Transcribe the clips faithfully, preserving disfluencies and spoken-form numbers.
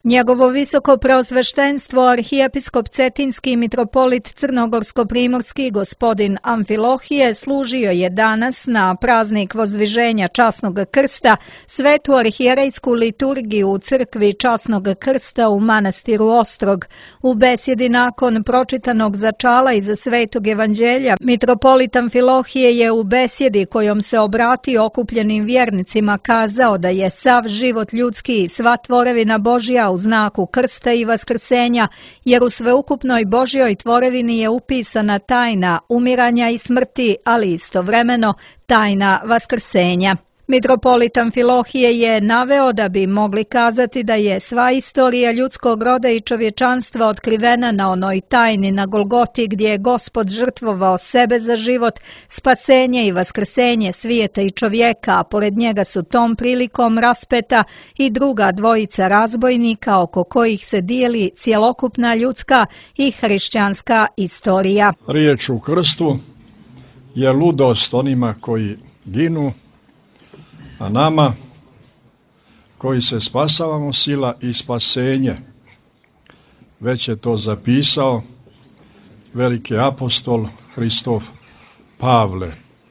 Njegovo visoko preosveštenstvo arhijepiskop Cetinski i mitropolit Crnogorsko-primorski gospodin Amfilohije služio je danas na praznik Vozdviženja Časnog krsta svetu arhijerejsku liturgiju u crkvi Časnog krsta u manastiru Ostrog. U besjedi nakon pročitanog začala iz Svetog evanđelja, mitropolit Amfilohije je u besjedi kojom se obratio okupljenim vjernicima kazao da je sav život ljudski i sva tvorevina Božja u znaku krsta i vaskrsenja, jer u sveukupnoj Božjoj tvorevini je upisana tajna umiranja i smrti, ali istovremeno tajna vaskrsenja. Mitropolit Amfilohije je naveo da bi mogli kazati da je sva istorija ljudskog roda i čovječanstva otkrivena na onoj tajni na Golgoti gdje je Gospod žrtvovao sebe za život, spasenje i vaskrsenje svijeta i čovjeka, a pored njega su tom prilikom raspeta i druga dvojica razbojnika oko kojih se dijeli cjelokupna ljudska i hrišćanska istorija. Riječ u krstu je ludost onima koji ginu, a nama koji se spasavamo sila i spasenje. Već je to zapisao veliki apostol Hristov Pavle,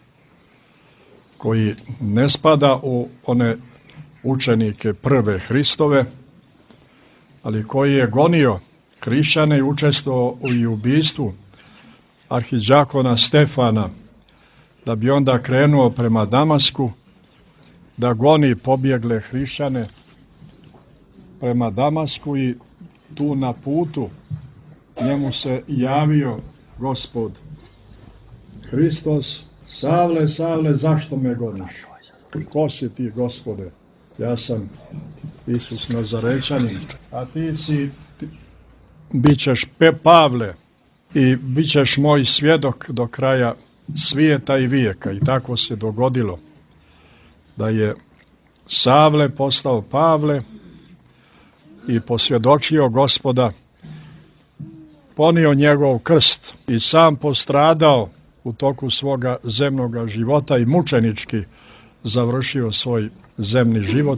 koji ne spada u one učenike prve Hristove, ali koji je gonio hrišćane i učestvovao u ubistvu arhidžakona Stefana, da bi onda krenuo prema Damasku da goni pobjegle hrišćane prema Damasku, i tu na putu njemu se javio Gospod Hristos: Savle, Savle, zašto me goniš? Ko si ti, Gospode? Ja sam Isus Nazarečanin, a ti si, ti, bit ćeš Pavle i bit ćeš moj svjedok do kraja svijeta i vijeka. I tako se dogodilo da je Savle postao Pavle i posvjedočio Gospoda, ponio njegov krst i sam postradao u toku svoga zemnoga života i mučenički završio svoj zemni život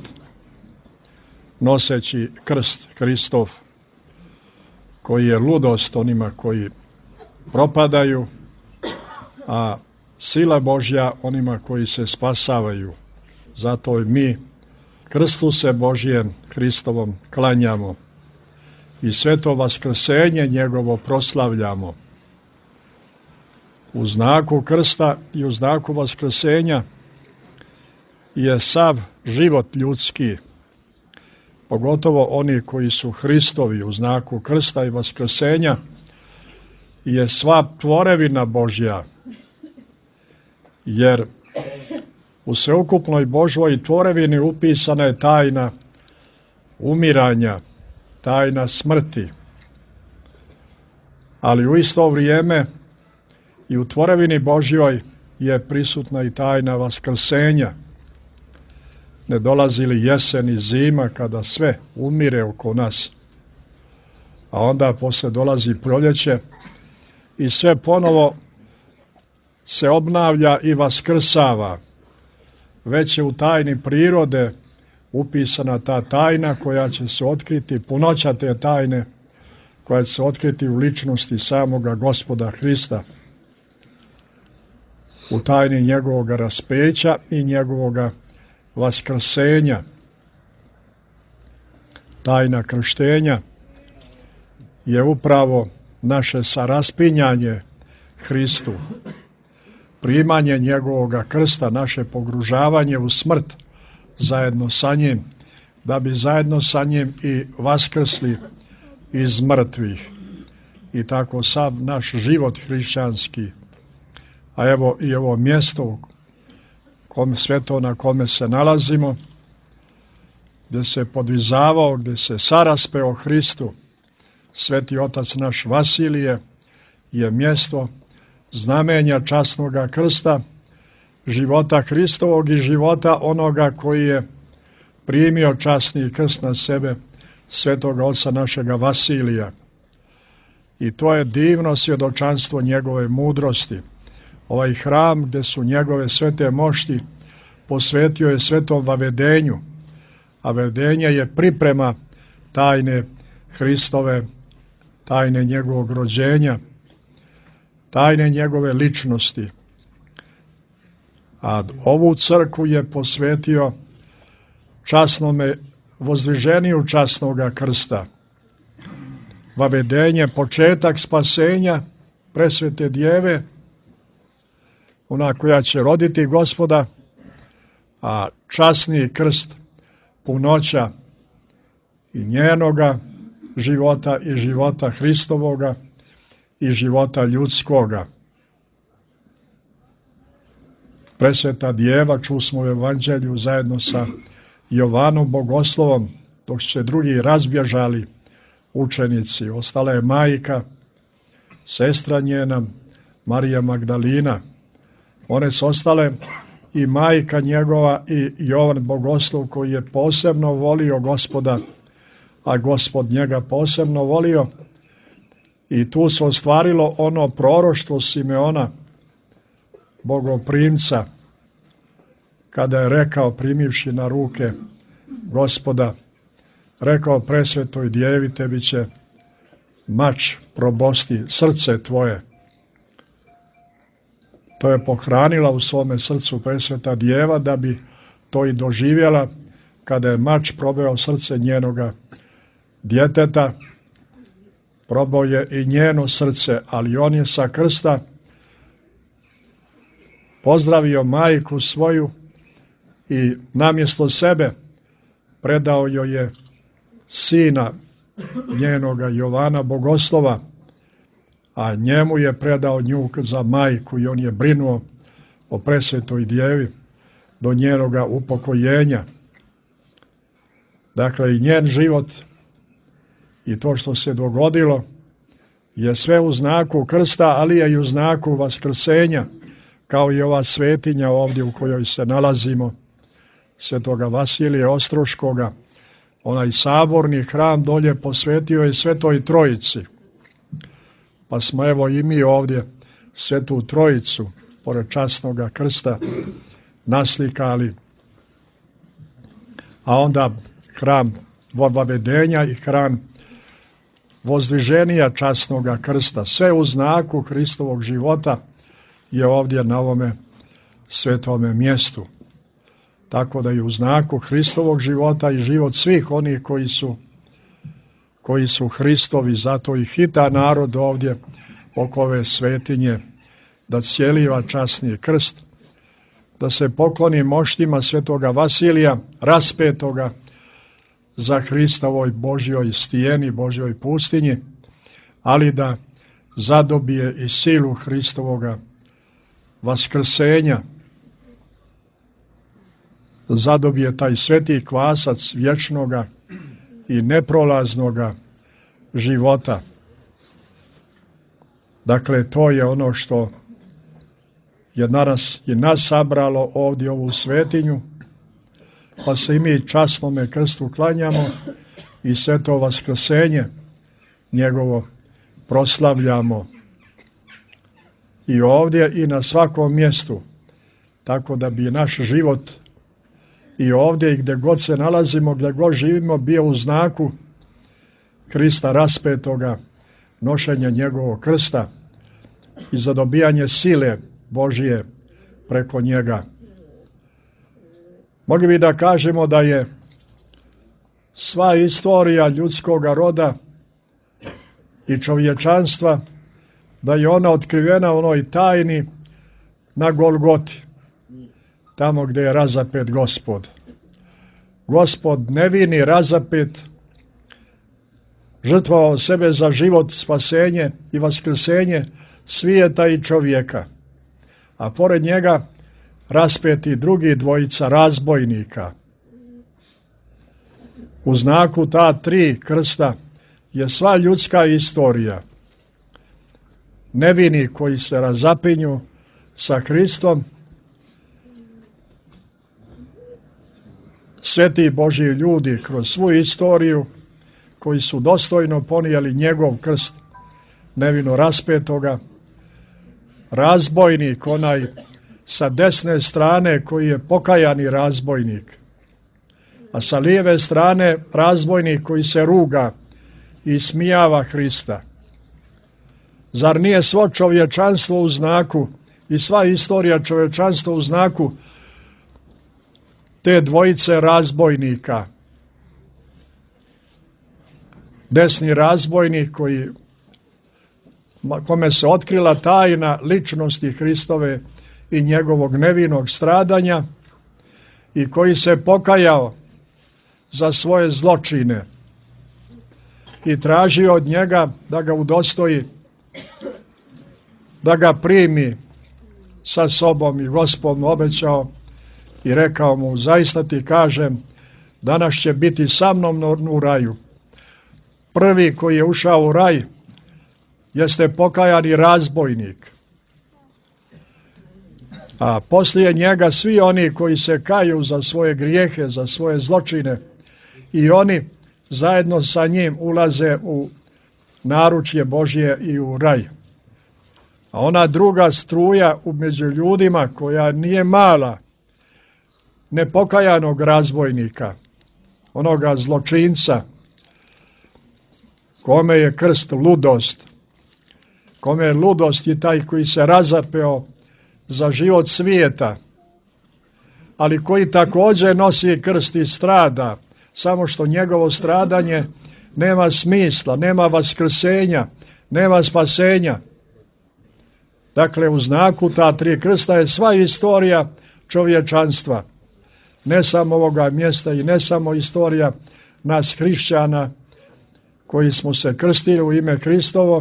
noseći krst Hristov, koji je ludost onima koji propadaju, a sila Božja onima koji se spasavaju. Zato i mi krstu se Božjem Hristovom klanjamo i sveto vaskrsenje njegovo proslavljamo. U znaku krsta i u znaku vaskrsenja je sav život ljudski, pogotovo oni koji su Hristovi. U znaku krsta i vaskrsenja je sva tvorevina Božja, jer u sveukupnoj Božjoj tvorevini upisana je tajna umiranja, tajna smrti. Ali u isto vrijeme i u tvorevini Božjoj je prisutna i tajna vaskrsenja. Ne dolazi li jesen i zima kada sve umire oko nas, a onda posle dolazi proljeće i sve ponovo se obnavlja i vaskrsava. Već je u tajni prirode upisana ta tajna koja će se otkriti, punoća te tajne koja će se otkriti u ličnosti samoga Gospoda Hrista, u tajni njegovog raspeća i njegovog vaskrsenja. Tajna krštenja je upravo naše saraspinjanje Hristu, primanje njegovog krsta, naše pogružavanje u smrt zajedno sa njim, da bi zajedno sa njim i vaskrsli iz mrtvih. I tako sav naš život hrišćanski, a evo i ovo mjesto kome, sveto na kome se nalazimo, gdje se podvizavao, gdje se saraspeo Hristu sveti otac naš Vasilije, je mjesto znamenja časnoga krsta, života Hristovog i života onoga koji je primio časni krst na sebe, svetoga oca našega Vasilija. I to je divno svjedočanstvo njegove mudrosti. Ovaj hram gdje su njegove svete mošti posvetio je svetom vavedenju, a vedenje je priprema tajne Hristove, tajne njegovog rođenja, tajne njegove ličnosti. A ovu crkvu je posvetio časnome vozdviženiju časnoga krsta. Vavedenje, početak spasenja presvete djeve, ona koja će roditi Gospoda, a časni krst punoća i njenoga života i života Hristovoga i života ljudskoga. Presveta djeva, čusmo u evanđelju zajedno sa Jovanom Bogoslovom, dok se drugi razbježali učenici, ostala je majka, sestra njena, Marija Magdalina. One su ostale i majka njegova i Jovan Bogoslov, koji je posebno volio Gospoda, a Gospod njega posebno volio. I tu se ostvarilo ono proroštvo Simeona, bogoprimca, kada je rekao, primivši na ruke Gospoda, rekao presvetoj djevi, tebi će mač probosti srce tvoje. To je pohranila u svome srcu presveta djeva, da bi to i doživjela kada je mač probao srce njenoga djeteta. Probao je i njeno srce, ali on je sa krsta pozdravio majku svoju i namjesto sebe predao joj je sina njenoga Jovana Bogoslova, a njemu je predao nju za majku i on je brinuo o presvetoj djevi do njenoga upokojenja. Dakle, i njen život i to što se dogodilo je sve u znaku krsta, ali je i u znaku vaskrsenja, kao i ova svetinja ovdje u kojoj se nalazimo, svetoga Vasilija Ostroškoga. Onaj saborni hram dolje posvetio je Svetoj Trojici. Pa smo evo i mi ovdje Svetu Trojicu, pored časnoga krsta, naslikali. A onda hram Vavedenja i hram vozdviženija časnoga krsta. Sve u znaku Hristovog života je ovdje na ovome svetome mjestu. Tako da i u znaku Hristovog života i život svih onih koji su koji su Hristovi, zato i hita narod ovdje oko ove svetinje, da cijeliva časni krst, da se pokloni moštima svetoga Vasilija, raspetoga za Hristovoj Božjoj stijeni, Božjoj pustinji, ali da zadobije i silu Hristovoga vaskrsenja, zadobije taj sveti kvasac vječnoga i neprolaznoga života. Dakle, to je ono što je danas i nas sabralo ovdje ovu svetinju, pa se i mi časnome krstu klanjamo i sve to vaskrsenje njegovo proslavljamo i ovdje i na svakom mjestu, tako da bi naš život i ovdje i gdje god se nalazimo, gdje god živimo, bio u znaku Krista raspetoga, nošenja njegovog krsta i zadobijanje sile Božije preko njega. Mogli bi da kažemo da je sva istorija ljudskoga roda i čovječanstva, da je ona otkrivena u onoj tajni na Golgoti, tamo gdje je razapet Gospod. Gospod nevini razapet, žrtvovao sebe za život, spasenje i vaskrsenje svijeta i čovjeka. A pored njega raspeti drugi dvojica razbojnika. U znaku ta tri krsta je sva ljudska istorija. Nevini koji se razapinju sa Hristom, sveti Božji ljudi kroz svu istoriju koji su dostojno ponijeli njegov krst, nevino raspetoga, razbojnik onaj sa desne strane koji je pokajani razbojnik, a sa lijeve strane razbojnik koji se ruga i smijava Hrista. Zar nije svo čovječanstvo u znaku i sva istorija čovječanstva u znaku te dvojice razbojnika? Desni razbojnik koji, kome se otkrila tajna ličnosti Hristove i njegovog nevinog stradanja i koji se pokajao za svoje zločine i tražio od njega da ga udostoji, da ga primi sa sobom, i Gospod mu obećao i rekao mu: zaista ti kažem, danas će biti sa mnom u raju. Prvi koji je ušao u raj jeste pokajani razbojnik, a poslije njega svi oni koji se kaju za svoje grijehe, za svoje zločine, i oni zajedno sa njim ulaze u naručje Božje i u raj. A ona druga struja među ljudima, koja nije mala, nepokajanog razbojnika, onoga zločinca, kome je krst ludost, kome je ludost i taj koji se razapeo za život svijeta, ali koji također nosi krst i strada, samo što njegovo stradanje nema smisla, nema vaskrsenja, nema spasenja. Dakle, u znaku ta tri krsta je sva istorija čovječanstva, ne samo ovoga mjesta i ne samo istorija nas hrišćana koji smo se krstili u ime Hristovo,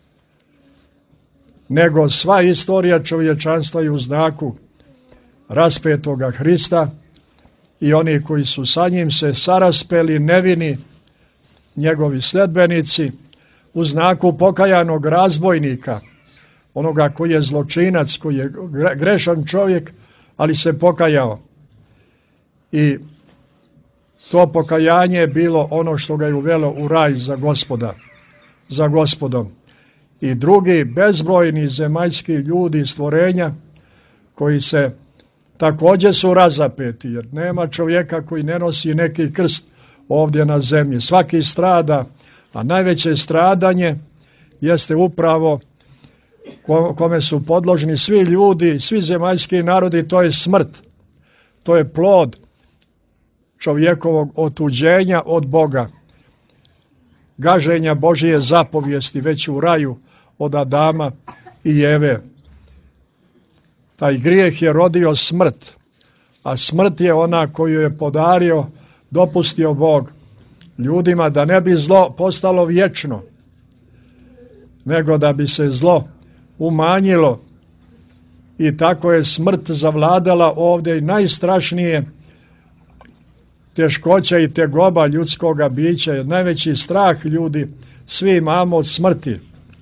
nego sva istorija čovječanstva je u znaku raspetoga Hrista i oni koji su sa njim se saraspeli, nevini, njegovi sledbenici, u znaku pokajanog razbojnika, onoga koji je zločinac, koji je grešan čovjek, ali se pokajao. I to pokajanje je bilo ono što ga je uvelo u raj za Gospoda, za Gospodom. I drugi bezbrojni zemaljski ljudi i stvorenja koji se također su razapeti, jer nema čovjeka koji ne nosi neki krst ovdje na zemlji. Svaki strada, a najveće stradanje jeste upravo kome su podložni svi ljudi, svi zemaljski narodi, to je smrt. To je plod čovjekovog otuđenja od Boga, gaženja Božije zapovijesti već u raju od Adama i Eve. Taj grijeh je rodio smrt, a smrt je ona koju je podario, dopustio Bog ljudima, da ne bi zlo postalo vječno, nego da bi se zlo umanjilo, i tako je smrt zavladala ovdje i najstrašnije teškoća i tegoba ljudskoga bića, jer najveći strah ljudi svi imamo od smrti.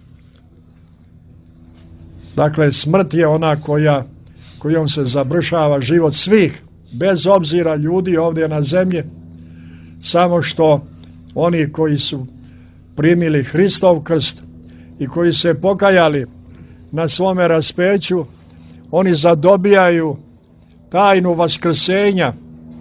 Dakle, smrt je ona koja, kojom se završava život svih, bez obzira ljudi ovdje na zemlji, samo što oni koji su primili Hristov krst i koji se pokajali na svome raspeću, oni zadobijaju tajnu vaskrsenja,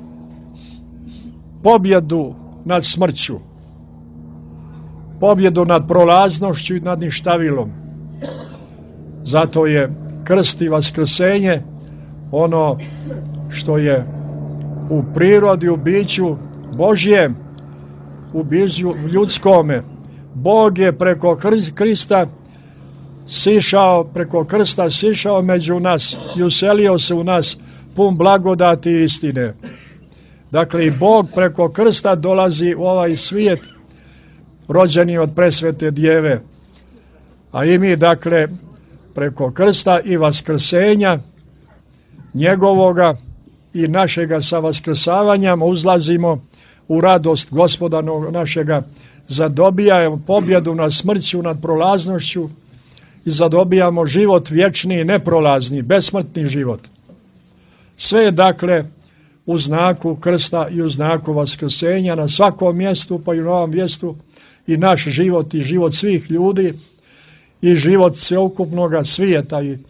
pobjedu nad smrću, pobjedu nad prolaznošću i nad ništavilom. Zato je krst i vaskrsenje ono što je u prirodi, u biću Božjem, u biću ljudskome. Bog je preko Krista sišao, preko krsta sišao među nas i uselio se u nas pun blagodati i istine. Dakle, i Bog preko krsta dolazi u ovaj svijet, rođeni od presvete djeve. A i mi, dakle, preko krsta i vaskrsenja njegovoga i našega sa vaskrsavanjem uzlazimo u radost Gospoda našega, zadobijamo pobjedu nad smrću, nad prolaznošću i zadobijamo život vječni, neprolazni, besmrtni život. Sve je, dakle, u znaku krsta i u znaku vaskrsenja na svakom mjestu, pa i na ovom mjestu, i naš život i život svih ljudi i život sveukupnog svijeta i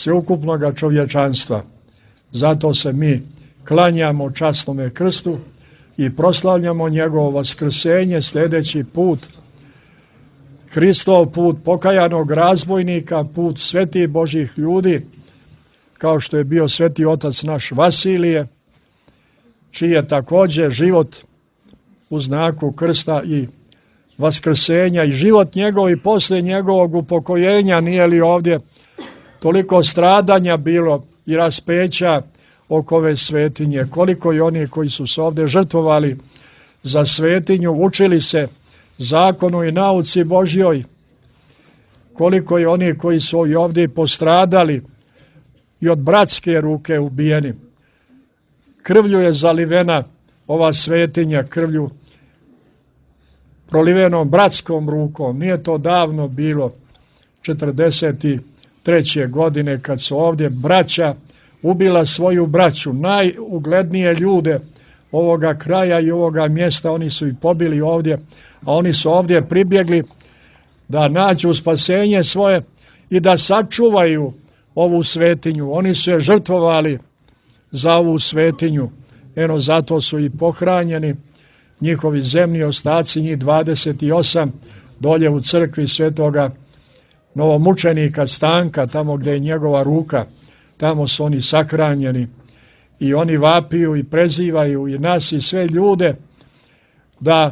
sveukupnog čovječanstva. Zato se mi klanjamo časnome krstu, i proslavljamo njegovo vaskrsenje sljedeći put. Hristov put pokajanog razbojnika, put svetih Božih ljudi, kao što je bio sveti otac naš Vasilije, čiji je također život u znaku krsta i vaskrsenja i život njegov i poslije njegovog upokojenja, nije li ovdje toliko stradanja bilo i raspeća oko ove svetinje, koliko i oni koji su se ovdje žrtvovali za svetinju, učili se zakonu i nauci Božjoj, koliko i oni koji su i ovdje postradali i od bratske ruke ubijeni. Krvlju je zalivena ova svetinja, krvlju prolivenom bratskom rukom. Nije to davno bilo, četrdeset treće godine, kad su ovdje braća ubila svoju braću, najuglednije ljude ovoga kraja i ovoga mjesta, oni su i pobili ovdje, a oni su ovdje pribjegli da nađu spasenje svoje i da sačuvaju ovu svetinju. Oni su je žrtvovali za ovu svetinju. Eno, zato su i pohranjeni njihovi zemlji ostaci, njih dvadeset osam, dolje u crkvi svetoga novomučenika Stanka, tamo gdje je njegova ruka, tamo su oni sakranjeni. I oni vapiju i prezivaju i nas i sve ljude da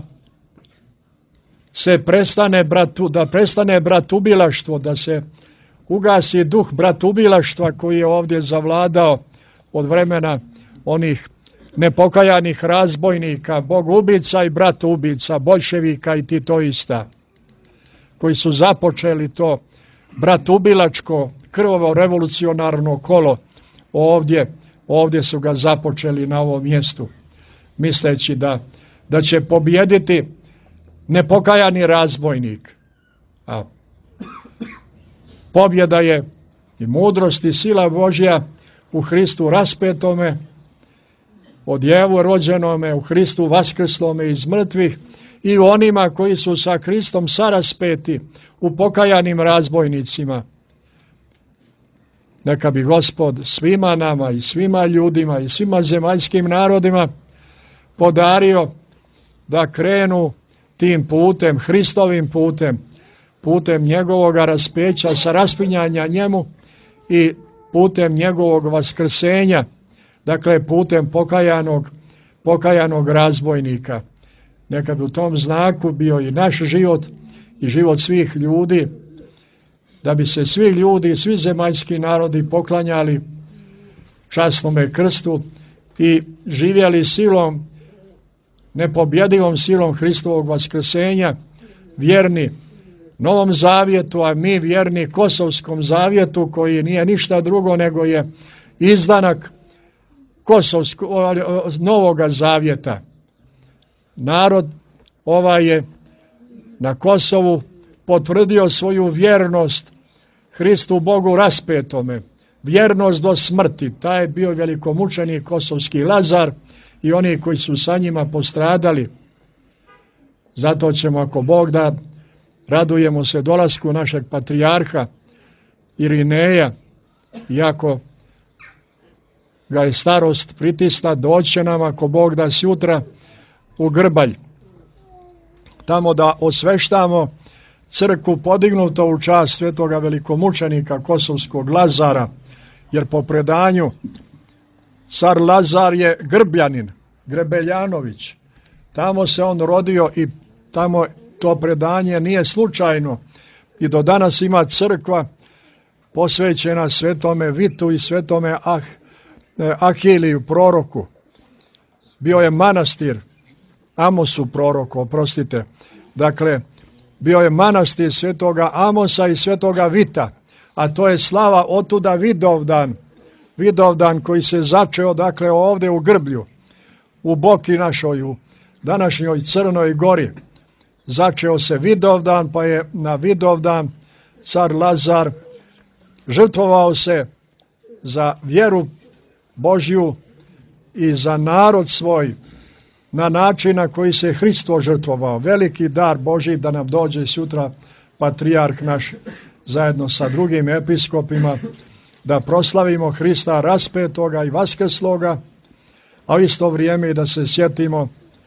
se prestane bratu, da prestane bratubilaštvo, da se ugasi duh bratubilaštva koji je ovdje zavladao od vremena onih nepokajanih razbojnika, bogubica i bratoubica, boljševika i titoista, koji su započeli to bratubilačko, krvavo revolucionarno kolo ovdje, ovdje su ga započeli na ovom mjestu, misleći da, da će pobijediti nepokajani razbojnik. A pobjeda je i mudrost i sila Božja u Hristu raspetome, od Djevu rođenome, u Hristu vaskrslome iz mrtvih i onima koji su sa Hristom saraspeti u pokajanim razbojnicima. Neka bi Gospod svima nama i svima ljudima i svima zemaljskim narodima podario da krenu tim putem, Hristovim putem, putem njegovog raspeća sa raspinjanja njemu i putem njegovog vaskrsenja, dakle putem pokajanog, pokajanog razbojnika. Neka bi u tom znaku bio i naš život i život svih ljudi, da bi se svi ljudi i svi zemaljski narodi poklanjali časnome krstu i živjeli silom, nepobjedivom silom Hristovog vaskrsenja, vjerni Novom zavjetu, a mi vjerni Kosovskom zavjetu, koji nije ništa drugo nego je izdanak Kosovskog Novoga zavjeta. Narod ovaj je na Kosovu potvrdio svoju vjernost Hristu Bogu raspetome, vjernost do smrti. Taj je bio velikomučenik kosovski Lazar i oni koji su sa njima postradali. Zato ćemo, ako Bog da, radujemo se dolasku našeg patrijarha Irineja, iako ga je starost pritisla, doće nam, ako Bog da, sutra u Grbalj, tamo da osveštamo crkvu podignuto u čast svetoga velikomučenika kosovskog Lazara, jer po predanju car Lazar je Grbljanin, Grebeljanović. Tamo se on rodio i tamo to predanje nije slučajno. I do danas ima crkva posvećena svetome Vitu i svetome Ah, Ahiliju proroku. Bio je manastir Amosu proroku, oprostite. Dakle, bio je manastir svetoga Amosa i svetoga Vita, a to je slava otuda Vidovdan. Vidovdan koji se začeo, dakle, ovdje u Grblju, u Boki našoj, u današnjoj Crnoj Gori. Začeo se Vidovdan, pa je na Vidovdan car Lazar žrtvovao se za vjeru Božju i za narod svoj na način na koji se Hristo žrtvovao. Veliki dar Božji da nam dođe sutra patrijarh naš zajedno sa drugim episkopima, da proslavimo Hrista raspetoga i vaskrsloga, a u isto vrijeme i da se sjetimo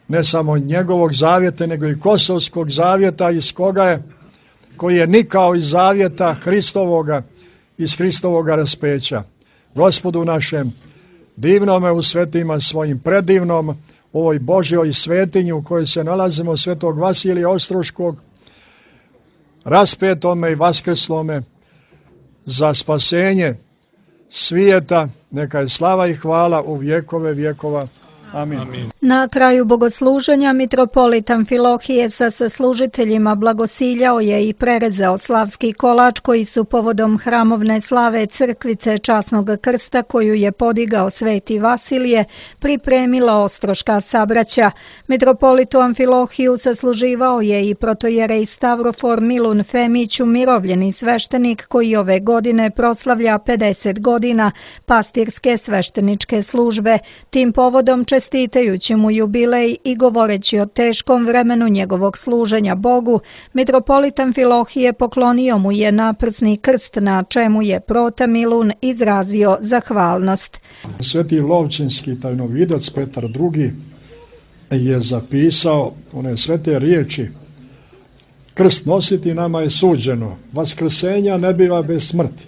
ne samo njegovog zavjeta, nego i kosovskog zavjeta, iz koga je, koji je nikao iz zavjeta Hristovoga, iz Hristovoga raspeća. Gospodu našem, divnome u svetima svojim, predivnom ovoj Božjoj svetinji u kojoj se nalazimo, svetog Vasilija Ostroškog, raspetome i vaskrslome za spasenje svijeta, neka je slava i hvala u vjekove vjekova. Amin. Amin. Na kraju bogosluženja mitropolit Amfilohije sa saslužiteljima blagosiljao je i prerezao slavski kolač koji su povodom hramovne slave crkvice Časnog krsta koju je podigao sveti Vasilije pripremila ostroška sabraća. Mitropolitu Amfilohiju sasluživao je i protojerej Stavrofor Milun Femić, umirovljeni sveštenik koji ove godine proslavlja pedeset godina pastirske svešteničke službe. Tim povodom, čestitajući mu jubilej i govoreći o teškom vremenu njegovog služenja Bogu, mitropolit Amfilohije poklonio mu je naprsni krst, na čemu je prota Milun izrazio zahvalnost. Sveti Lovćenski tajnovidac Petar drugi je zapisao one svete riječi: krst nositi nama je suđeno, vaskrsenja ne biva bez smrti.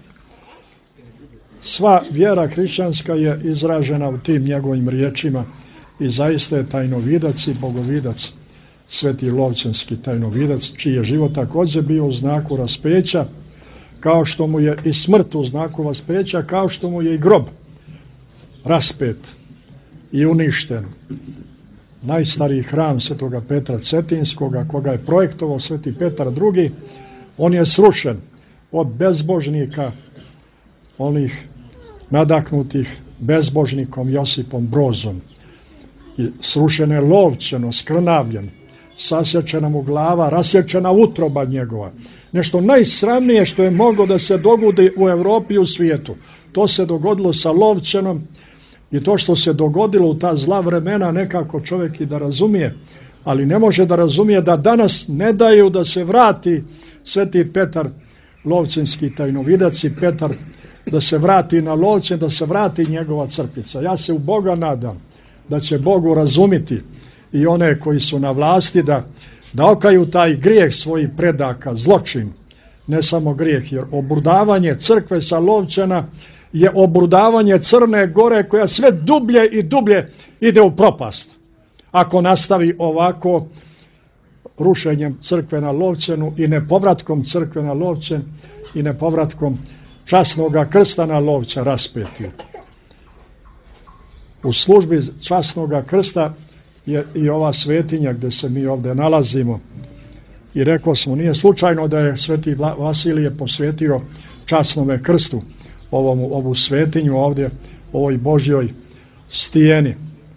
Sva vjera hrišćanska je izražena u tim njegovim riječima i zaista je tajnovidac i bogovidac sveti Lovćenski tajnovidac, čiji je život također bio u znaku raspeća, kao što mu je i smrt u znaku raspeća, kao što mu je i grob raspet i uništen. Najstariji hram svetoga Petra Cetinskoga, koga je projektovao sveti Petar drugi, on je srušen od bezbožnika, onih nadahnutih bezbožnikom Josipom Brozom. I srušen je lovčeno, skrnavljen, sasječena mu glava, rasječena utroba njegova. Nešto najsramnije što je moglo da se dogodi u Europi i u svijetu. To se dogodilo sa Lovćenom i to što se dogodilo u ta zla vremena nekako čovjek i da razumije, ali ne može da razumije da danas ne daju da se vrati sveti Petar Lovćenski tajnovidac i Petar da se vrati na Lovćen, da se vrati njegova crkvica. Ja se u Boga nadam da će Bogu razumiti i one koji su na vlasti da, da okaju taj grijeh svojih predaka, zločin, ne samo grijeh, jer oburdavanje crkve sa Lovćena je oburdavanje Crne Gore koja sve dublje i dublje ide u propast. Ako nastavi ovako rušenjem crkve na Lovćenu i nepovratkom crkve na Lovćen i nepovratkom Časnoga krsta na Lovća raspeti. U službi Časnoga krsta je i ova svetinja gdje se mi ovdje nalazimo. I rekao smo, nije slučajno da je sveti Vasilije posvetio Časnome krstu ovom, ovu svetinju ovdje, ovoj Božjoj stijeni.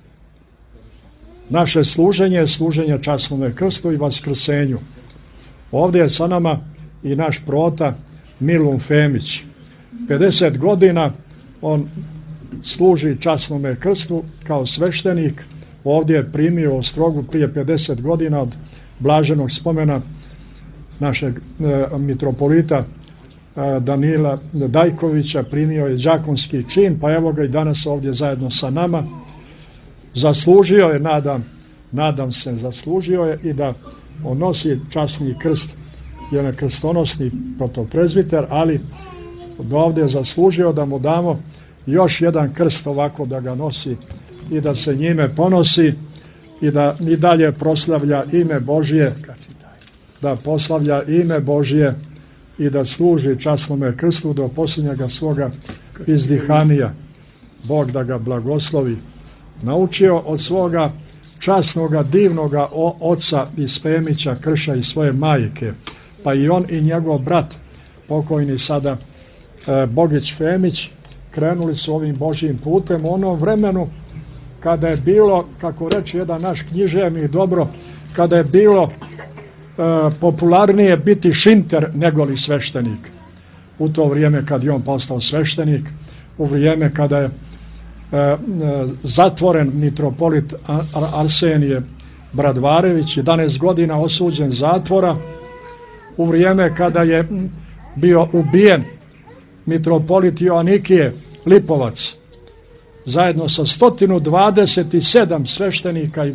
Naše služenje je služenje Časnome krstu i vaskrsenju. Ovdje je sa nama i naš prota Milun Femić. pedeset godina on služi Časnome krstu kao sveštenik. Ovdje je primio ostrogu prije pedeset godina od blaženog spomena našeg e, mitropolita e, Danila Dajkovića, primio je đakonski čin, pa evo ga i danas ovdje zajedno sa nama. Zaslužio je, nadam, nadam se, zaslužio je i da on nosi časni krst, je na krstonosni protoprezbiter, ali do ovdje je zaslužio da mu damo još jedan krst ovako da ga nosi i da se njime ponosi i da i dalje proslavlja ime Božje, da proslavlja ime Božje i da služi Časnome krstu do posljednjega svoga izdihanija. Bog da ga blagoslovi. Naučio od svoga časnoga, divnoga oca iz Femića Krša i svoje majke, pa i on i njegov brat, pokojni sada e, Bogić Femić, krenuli su ovim Božjim putem u onom vremenu kada je bilo, kako reče jedan naš književnik dobro, kada je bilo e, popularnije biti šinter nego li sveštenik. U to vrijeme kad je on postao sveštenik, u vrijeme kada je e, e, zatvoren mitropolit Arsenije Bradvarević, jedanaest godina osuđen zatvora, u vrijeme kada je bio ubijen mitropolit Joanikije Lipovac, zajedno sa sto dvadeset sedam sveštenika i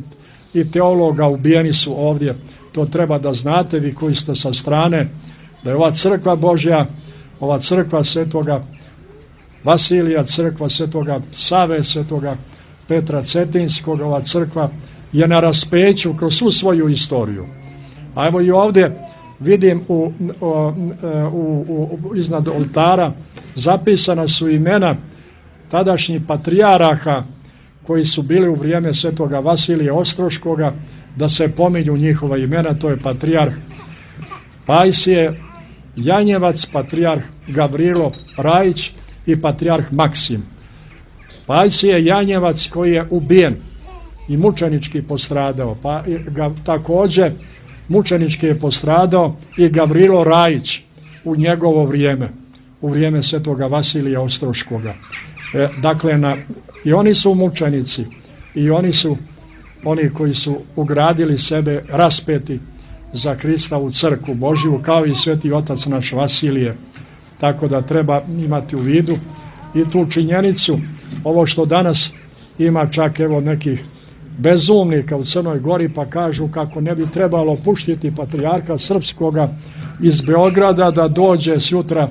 i teologa ubijeni su ovdje. To treba da znate vi koji ste sa strane, da je ova crkva Božja, ova crkva svetoga Vasilija, crkva svetoga Save, svetoga Petra Cetinskog, ova crkva je na raspeću kroz svu svoju istoriju. A evo i ovdje vidim u, u, u, u, iznad oltara zapisana su imena tadašnjih patrijaraha koji su bili u vrijeme svetoga Vasilija Ostroškoga, da se pominju njihova imena. To je patrijarh Pajsije Janjevac, patrijarh Gavrilo Rajić i patrijarh Maksim. Pajsije Janjevac koji je ubijen i mučenički postradao, pa ga, također mučenički je postradao i Gavrilo Rajić u njegovo vrijeme, u vrijeme svetoga Vasilija Ostroškoga. E, dakle, na, i oni su mučenici i oni su oni koji su ugradili sebe raspeti za Krista u crkvu Božju, kao i sveti otac naš Vasilije. Tako da treba imati u vidu i tu činjenicu, ovo što danas ima čak evo nekih bezumnika u Crnoj Gori, pa kažu kako ne bi trebalo puštiti patrijarha srpskoga iz Beograda da dođe sutra.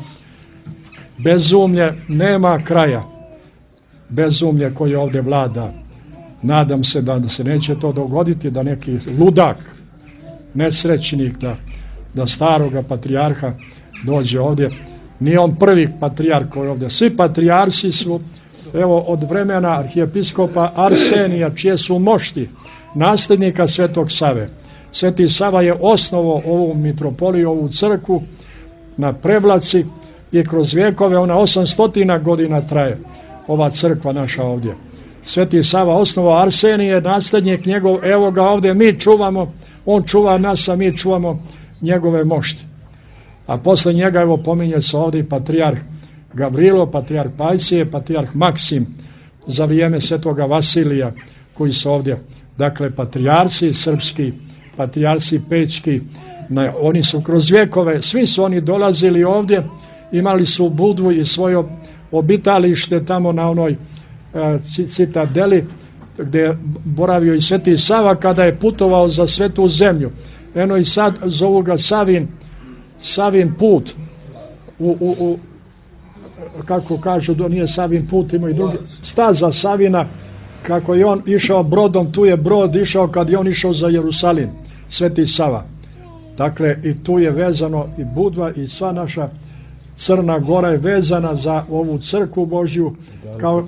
Bezumlje nema kraja, bezumlje koje ovdje vlada. Nadam se da se neće to dogoditi, da neki ludak, nesrećnik, da, da staroga patrijarha dođe ovdje. Nije on prvi patrijarh koji ovdje. Svi patrijarsi su, evo, od vremena arhijepiskopa Arsenija, čije su mošti, nasljednika svetog Save. Sveti Sava je osnovao ovu mitropoliju, ovu crkvu na Prevlaci i kroz vjekove, ona osamsto godina traje, ova crkva naša ovdje. Sveti Sava osnovao, Arsenije, nasljednik njegov, evo ga ovdje, mi čuvamo, on čuva nas, a mi čuvamo njegove mošti. A posle njega, evo, pominje se ovdje i patrijarh Gavrilo, patrijarh Pajsije, patrijarh Maksim za vrijeme svetoga Vasilija, koji su ovdje, dakle, patrijarsi srpski, patrijarsi pećki, na, oni su kroz vjekove, svi su oni dolazili ovdje, imali su Budvu i svoje obitalište tamo na onoj e, citadeli gdje je boravio i sveti Sava kada je putovao za svetu zemlju. Eno i sad zovu ga Savin, Savin put, u, u, u, kako kažu, do nije Savin put, ima i drugi, staza Savina, kako je on išao brodom, tu je brod išao kad je on išao za Jerusalim, sveti Sava. Dakle, i tu je vezano i Budva i sva naša Crna Gora je vezana za ovu crkvu Božju, kao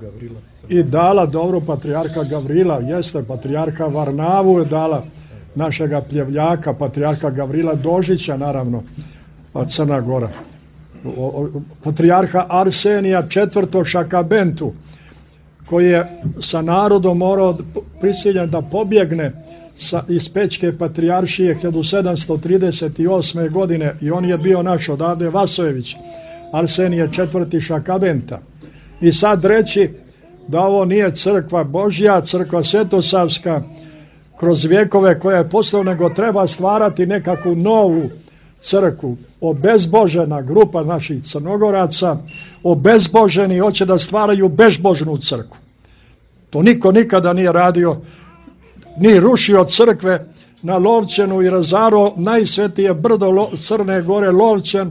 i dala dobro patrijarha Gavrila, jeste, patrijarha Varnavu je dala, našega pljevljaka, patrijarha Gavrila Dožića, naravno, Crna Gora. O, o, patrijarha Arsenija četvrto Šakabentu, koji je sa narodom morao prisiljen da pobjegne sa, iz Pećke patrijaršije hiljadu sedamsto trideset osme godine, i on je bio naš odavde Vasojević, Arsenije četvrti Šakabenta. I sad reći da ovo nije crkva Božja, crkva svetosavska kroz vjekove koja je poslao, nego treba stvarati nekakvu novu crkvu. Obezbožena grupa naših Crnogoraca, obezboženi, hoće da stvaraju bezbožnu crkvu. To niko nikada nije radio, ni rušio crkve na Lovćenu i razaro najsvetije brdo Lo, Crne Gore, Lovćen,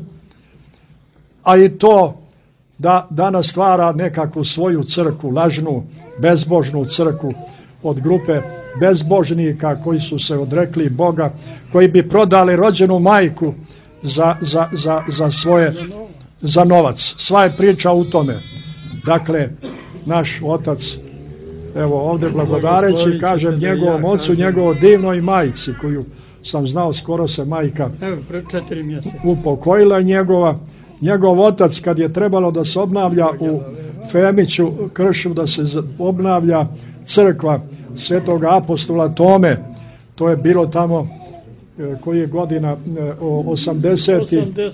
a i to da danas stvara nekakvu svoju crkvu, lažnu, bezbožnu crkvu od grupe bezbožnika koji su se odrekli Boga, koji bi prodali rođenu majku za, za, za, za svoje, za novac. Sva je priča u tome. Dakle, naš otac, evo ovdje blagodareći, kažem njegovom ocu, njegovo divnoj majci, koju sam znao, skoro se majka upokojila njegova. Njegov otac, kad je trebalo da se obnavlja u Femiću kršu, da se obnavlja crkva svetoga apostola Tome, to je bilo tamo koji je godina osamdeset.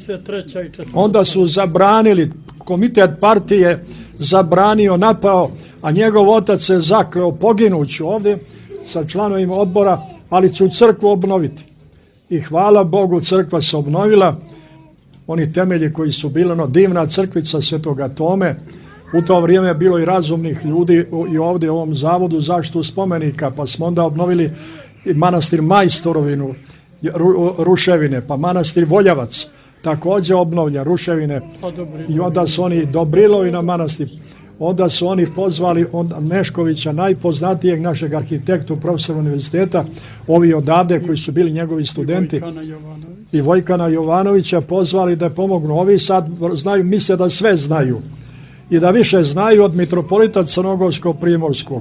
Onda su zabranili, komitet partije zabranio, napao, a njegov otac se zakleo poginuću ovdje sa članovima odbora, ali ću crkvu obnoviti. I hvala Bogu, crkva se obnovila. Oni temelji koji su bili, ono, divna crkvica svetoga Tome, U to vrijeme je bilo i razumnih ljudi i ovdje u ovom zavodu zaštitu spomenika, pa smo onda obnovili i manastir Majstorovinu, ruševine, pa manastir Voljavac također obnovlja ruševine i onda su oni Dobrilovi na manastir. Onda su oni pozvali onda Neškovića, najpoznatijeg našeg arhitektu, profesora univerziteta, ovi odavde koji su bili njegovi studenti, i Vojkana Jovanovića, i Vojkana Jovanovića pozvali da pomognu. Ovi sad znaju, misle da sve znaju i da više znaju od mitropolita Crnogorskog Primorskog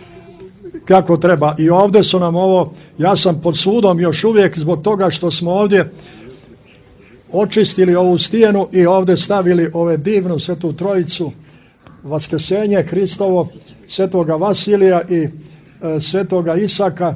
kako treba. I ovdje su nam ovo, ja sam pod sudom još uvijek zbog toga što smo ovdje očistili ovu stijenu i ovdje stavili ove divnu Svetu Trojicu, Vaskrsenje Hristovo, Svetoga Vasilija i e, Svetoga Isaka,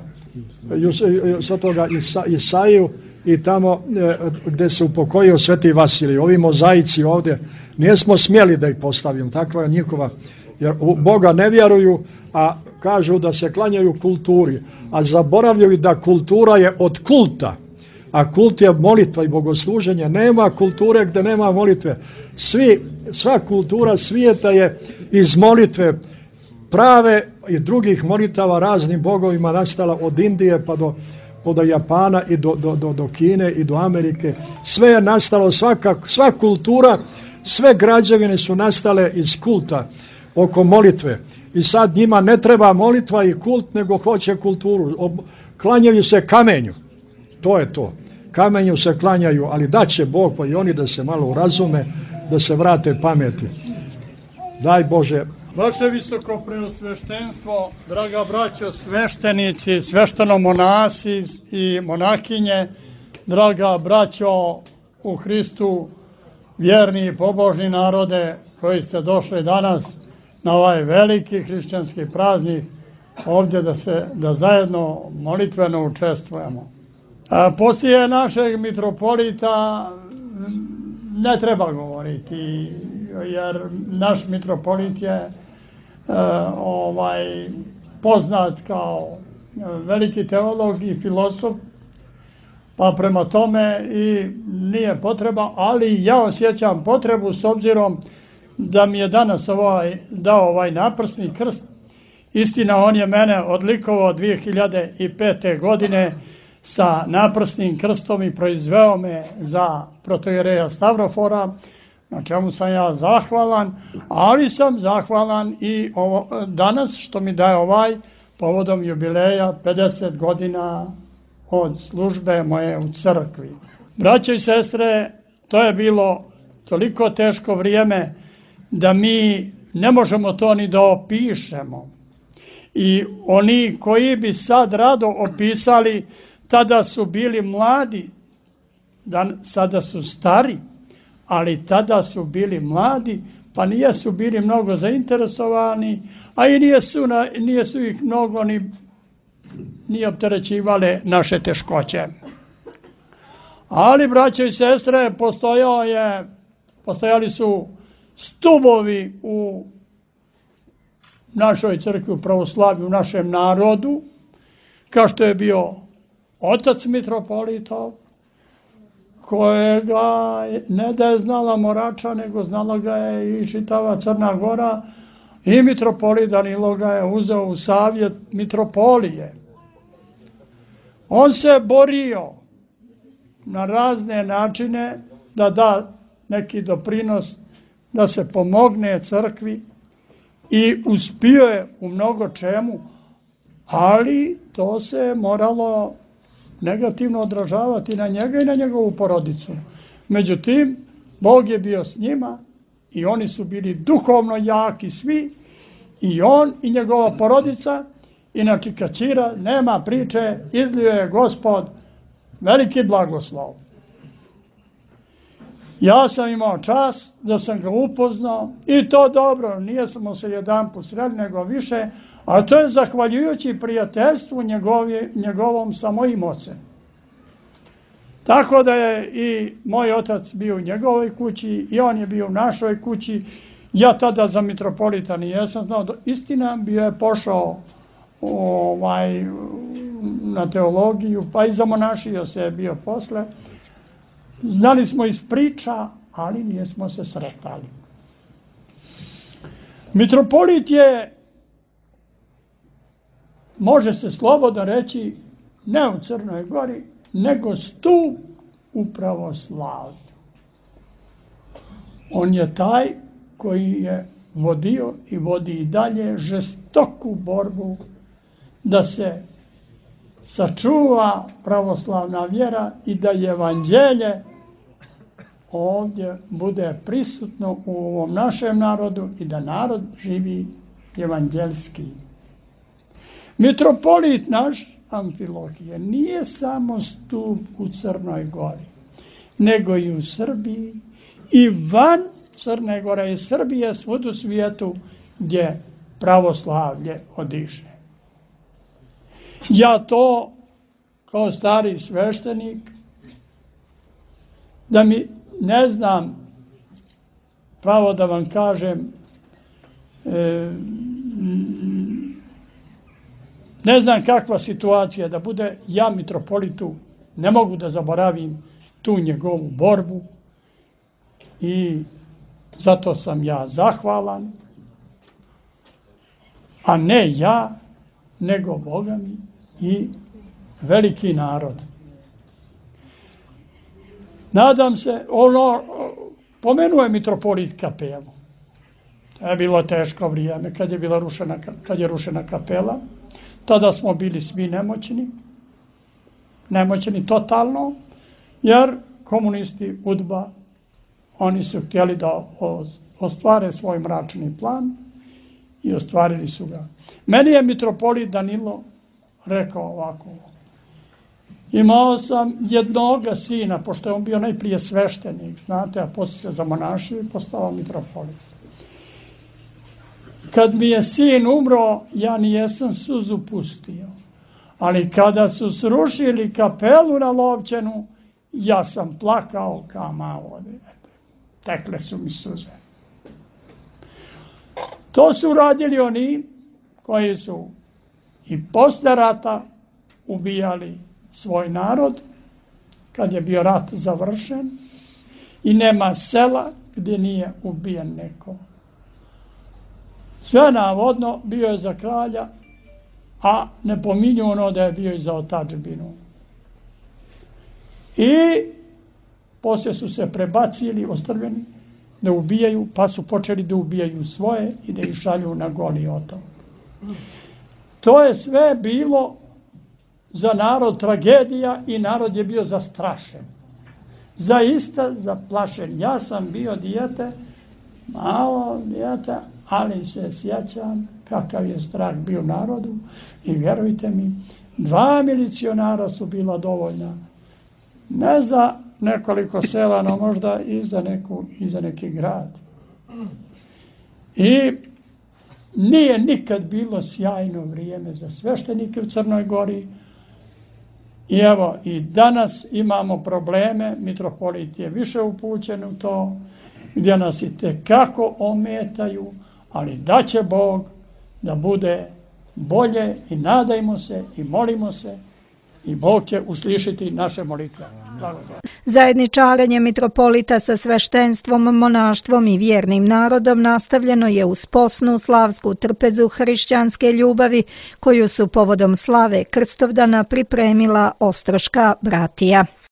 Svetoga Isa, Isaiju i tamo e, gdje se upokojio Sveti Vasilij. Ovi mozaici ovdje, nismo smjeli da ih postavimo, takva je njihova, jer u Boga ne vjeruju, a kažu da se klanjaju kulturi, a zaboravljaju da kultura je od kulta, a kult je molitva i bogosluženje. Nema kulture gdje nema molitve. Svi, sva kultura svijeta je iz molitve prave i drugih molitava raznim bogovima nastala od Indije pa do, pa do Japana i do, do, do, do Kine i do Amerike. Sve je nastalo, svaka, sva kultura, sve građevine su nastale iz kulta oko molitve. I sad njima ne treba molitva i kult, nego hoće kulturu. Ob, klanjaju se kamenju. To je to. Kamenju se klanjaju, ali da će Bog pa i oni da se malo urazume, da se vrate pameti. Daj Bože. Vaše visoko preosveštenstvo, draga braćo sveštenici, sveštenomonasi i monakinje, draga braćo u Hristu, vjerni i pobožni narode koji ste došli danas na ovaj veliki hrišćanski praznik ovdje da se da zajedno molitveno učestvujemo. A poslije našeg mitropolita ne treba govoriti, jer naš mitropolit je e, ovaj poznat kao veliki teolog i filozof, pa prema tome i nije potreba, ali ja osjećam potrebu s obzirom da mi je danas ovaj, dao ovaj naprsni krst. Istina, on je mene odlikovao dvije hiljade pete. godine sa naprsnim krstom i proizveo me za protojereja Stavrofora, na čemu sam ja zahvalan, ali sam zahvalan i ovo, danas što mi daje ovaj povodom jubileja pedeset godina od službe moje u crkvi. Braćo i sestre, to je bilo toliko teško vrijeme da mi ne možemo to ni da opišemo. I oni koji bi sad rado opisali, tada su bili mladi, da, sada su stari, ali tada su bili mladi, pa nije su bili mnogo zainteresovani, a i nije su, na, nije su ih mnogo ni, ni opterećivale naše teškoće. Ali, braćo i sestre, postojao je, postojali su stubovi u našoj crkvi, u pravoslavlju, u našem narodu, kao što je bio otac mitropolitov, kojega ne da je znala Morača, nego znala ga je i čitava Crna Gora, i mitropolit Danilo ga je uzeo u savjet mitropolije. On se borio na razne načine da da neki doprinos, da se pomogne crkvi i uspio je u mnogo čemu, ali to se moralo negativno odražavati na njega i na njegovu porodicu. Međutim, Bog je bio s njima i oni su bili duhovno jaki svi, i on i njegova porodica, i na Čikačira nema priče, izlio je Gospod veliki blagoslov. Ja sam imao čas da sam ga upoznao i to dobro, nije smo se jedan put sreli nego više, a to je zahvaljujući prijateljstvu njegovi, njegovom sa mojim ocem. Tako da je i moj otac bio u njegovoj kući i on je bio u našoj kući. Ja tada za mitropolita nijesam znao, istina bio je pošao ovaj, na teologiju, pa i zamonašio se je bio posle. Znali smo iz priča, ali nijesmo se sretali. Mitropolit je, može se slobodno reći, ne u Crnoj Gori, nego stup u pravoslavlju. On je taj koji je vodio i vodi i dalje žestoku borbu da se sačuva pravoslavna vjera i da evanđelje ovdje bude prisutno u ovom našem narodu i da narod živi evanđelski. Mitropolit naš Amfilohije nije samo stup u Crnoj Gori, nego i u Srbiji i van Crne Gore i Srbije, svud u svijetu gdje pravoslavlje odiše. Ja to kao stari sveštenik, da mi ne znam, pravo da vam kažem, e, ne znam kakva situacija da bude, ja mitropolitu ne mogu da zaboravim tu njegovu borbu i zato sam ja zahvalan, a ne ja, nego Boga mi i veliki narod. Nadam se, ono, pomenuo je mitropolit kapelu. To je bilo teško vrijeme kad je bila rušena, kad je rušena kapela. Tada smo bili svi nemoćni, nemoćni totalno, jer komunisti, UDBA, oni su htjeli da ostvare svoj mračni plan i ostvarili su ga. Meni je mitropolit Danilo rekao ovako: imao sam jednoga sina, pošto je on bio najprije sveštenik, znate, a poslije se zamonašio i postao mitropolit. Kad mi je sin umro, ja nijesam suzu pustio, ali kada su srušili kapelu na Lovćenu, ja sam plakao kao malo dijete. Tekle su mi suze. To su radili oni koji su i posle rata ubijali svoj narod, kad je bio rat završen, i nema sela gdje nije ubijen neko. Sve navodno bio je za kralja, a ne pominju ono da je bio i za otadžbinu. I poslije su se prebacili, ostrveni, da ubijaju, pa su počeli da ubijaju svoje i da ih šalju na Goli otok. To je sve bilo za narod tragedija i narod je bio zastrašen. Zaista zaplašen. Ja sam bio dijete, malo dijete, ali se sjećam kakav je strah bio u narodu i vjerujte mi, dva milicionara su bila dovoljna. Ne za nekoliko sela, no možda i za, neku, i za neki grad. I nije nikad bilo sjajno vrijeme za sveštenike u Crnoj Gori. I evo, i danas imamo probleme, mitropolit je više upućen u to, gdje nas i tekako ometaju, ali da će Bog da bude bolje i nadajmo se i molimo se i Bog će uslišiti naše molitve. Zajedničarenje mitropolita sa sveštenstvom, monaštvom i vjernim narodom nastavljeno je uz posnu slavsku trpezu hrišćanske ljubavi koju su povodom slave Krstovdana pripremila Ostroška bratija.